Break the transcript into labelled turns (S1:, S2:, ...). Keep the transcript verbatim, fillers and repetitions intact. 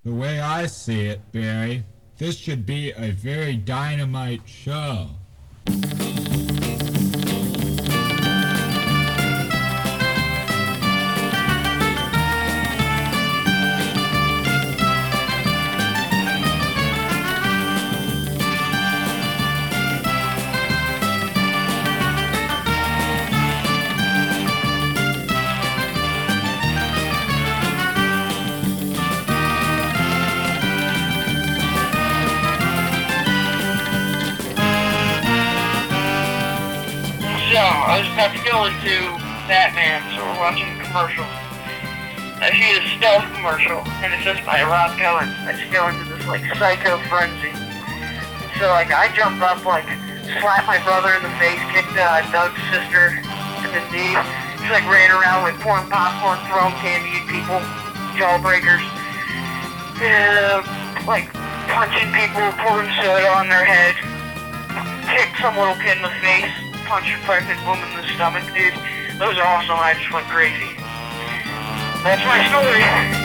S1: The way I see it, Barry, this should be a very dynamite show.
S2: So, I was about to go into Batman, so we're watching a commercial. I see a stealth commercial, and it says by Rob Cohen. I just go into this, like, psycho frenzy. So, like, I jump up, like, slap my brother in the face, kicked uh, Doug's sister in the knee. Just, like, ran around, like, pouring popcorn, throwing candy at people, jawbreakers. And, uh, like, punching people, pouring soda on their head. Kicked some little kid in the face. Punch a pregnant woman in the stomach, dude. That was awesome. I just went crazy. That's my story.